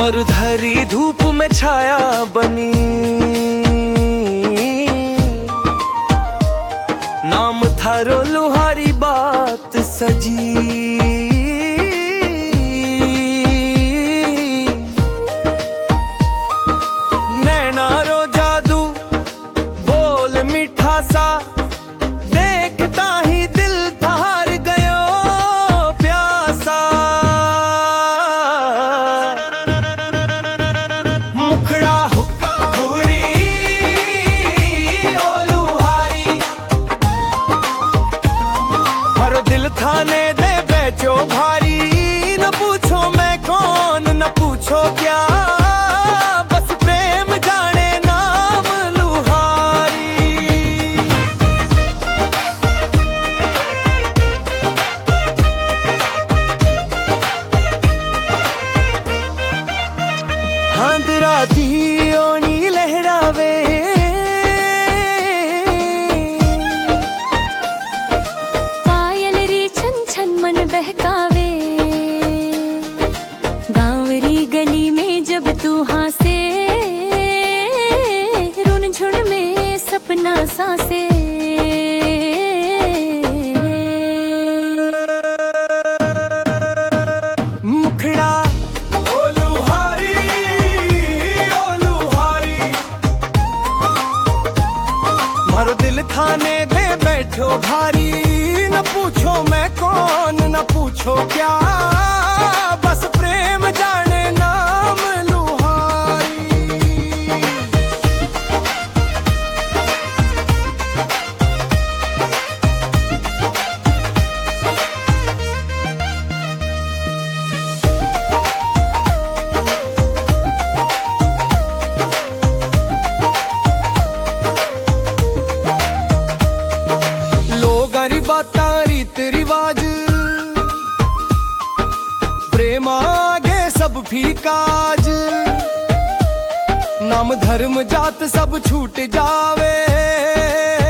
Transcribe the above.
और धरी धूप में छाया बनी, नाम था रो लुहारी बात सजी। नैना रो जादू बोल मीठा सा, देखता ही दिल हार गयो प्यासा। मुखड़ा हुक्का घूरी ओ लुहारी, हर दिल थाने दे बेचो भारी। न पूछो मैं कौन, न पूछो क्या, बस प्रेम जाने नाम लुहारी। हांदरा दी ओनी लहरावे, पायल री छन छन मन बहकावे। गांवरी गली में जब तू हंसे, रुन झुन में सपना सांसे। मुखड़ा ओ लुहारी ओ लुहारी, मारो दिल थाने दे बैठो भारी। न पूछो मैं कौन, न पूछो क्या, बस प्रेम जाने नाम लुहारी। लोग अरी बातां रीत रिवाज, प्रेम आगे सब फीकाज। नाम धर्म जात सब छूट जावे,